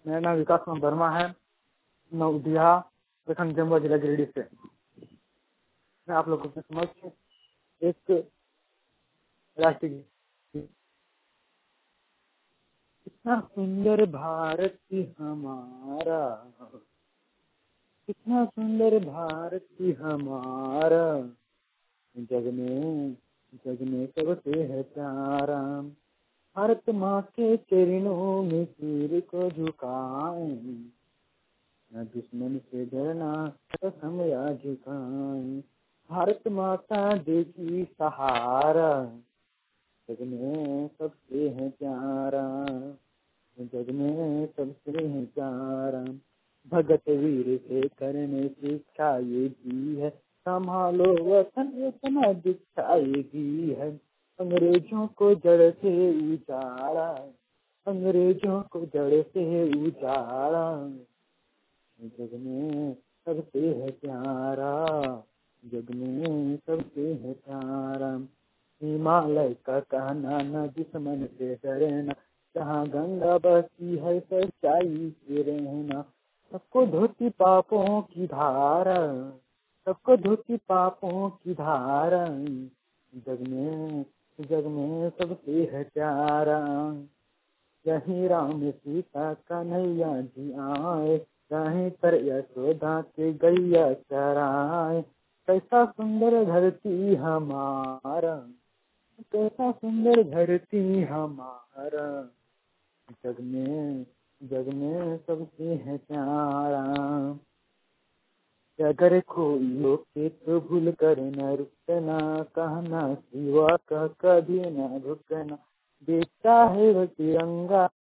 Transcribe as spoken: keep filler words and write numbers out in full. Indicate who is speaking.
Speaker 1: मेरा नाम विकास कुमार वर्मा है। नवदिया प्रखंड जमुआ जिला गिरिडीह से। मैं आप लोगों के समक्ष एक राष्ट्रीय गीत। कितना सुंदर भारत ही हमारा, कितना सुंदर भारत ही हमारा, जग में जग में सबसे है प्यारा। भारत माँ के चरणों में सिर को झुकाएं, न दुश्मन से डरना कसम या झुकाएं। भारत माता देगी सहारा, जग में सबसे है प्यारा, जग में सबसे है प्यारा। भगत वीर से करने शिक्षा ये दी है, संभालो वतन इतना दीक्षा ये दी है। अंग्रेजों को जड़ से उजाड़ा, अंग्रेजों को जड़ से उजाड़ा, जग में सबसे है प्यारा, जग में सबसे है प्यारा। हिमालय का कहना न दुश्मन से डरना, जहाँ गंगा बहती है सच्चाई से रहना। सबको धोती पापों की धारा, सबको धोती पापों की धारा, जग में जग में सबसे है प्यारा। यही राम सीता कन्हैया जी आए, कहीं पर यशोदा के गैया चराए। कैसा सुंदर धरती हमारा, कैसा सुंदर धरती हमारा, जग में जग में सबसे है प्यारा। अगर खोइयो के तो भूल कर न रुकना, कहना सिवा का कभी न रुकना। देता है वो तिरंगा